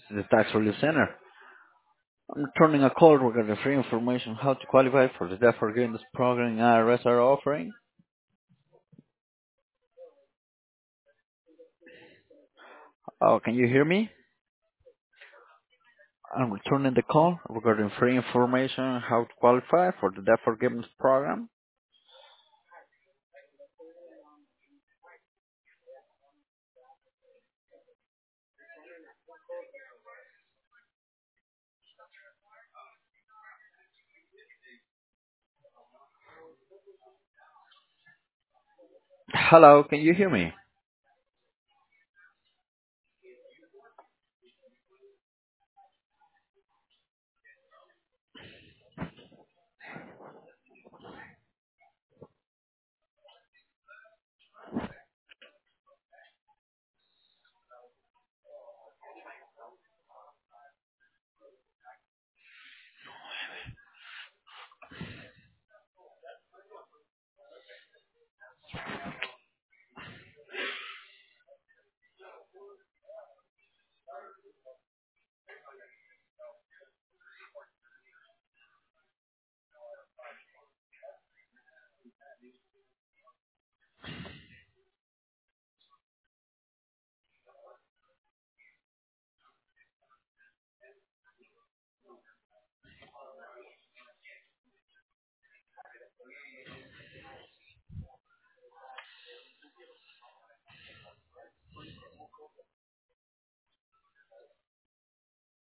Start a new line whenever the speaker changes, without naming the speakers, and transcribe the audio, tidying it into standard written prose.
the Tax Relief Center. I'm returning a call regarding free information how to qualify for the debt forgiveness program IRS are offering. Oh, can you hear me? I'm returning the call regarding free information how to qualify for the debt forgiveness program. Hello, can you hear me?